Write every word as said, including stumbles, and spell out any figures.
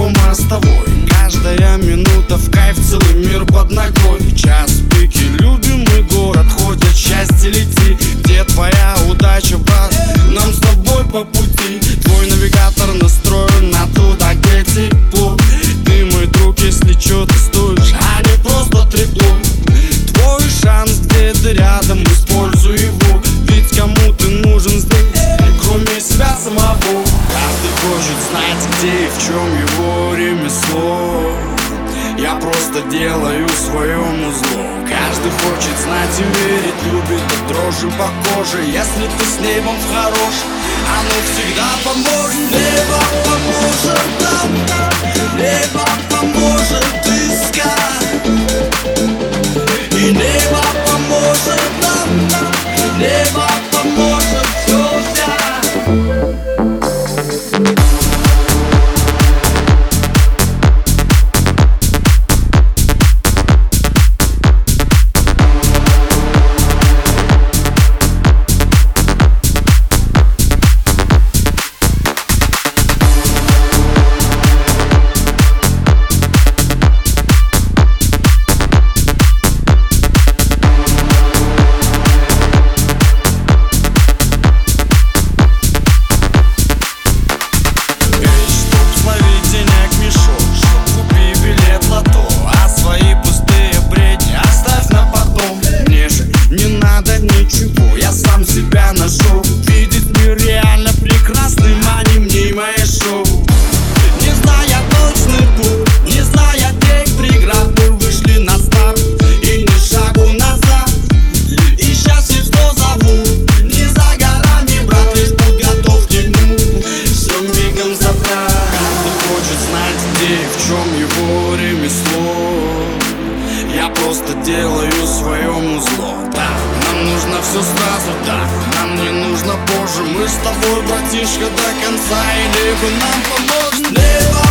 по мостовой. Каждая минута в кайф, целый мир под ногой. Час пики, любимый город, ходят счастье лети. Где твоя удача, брат? Нам с тобой по пути. Твой навигатор настроен на туда, где тепло. Ты мой друг, если чё, ты стоишь, а не просто трепло. Твой шанс где-то рядом, используй его. Ведь кому ты нужен здесь, кроме себя самого? Каждый хочет знать, где и в чем его ремесло. Я просто делаю своему зло. Каждый хочет знать и верить, любит от дрожи по коже. Если ты с небом хорош, оно всегда поможет. Небо поможет нам, небо поможет искать. И небо поможет нам, небо поможет все взять. Себя нашел. Видеть мир реально прекрасным, а не мнимое шоу. Не зная точный путь, не зная тех преград, мы вышли на старт и ни шагу назад. И счастье, что зовут, не за горами, брат, лишь будь готов к нему. Все мигом забрать. Каждый хочет знать, где и в чем его ремесло. Я просто делаю своему зло. Да, нам нужно все сразу, да, нам не нужно позже. Мы с тобой, братишка, до конца, и небо нам поможет. Небо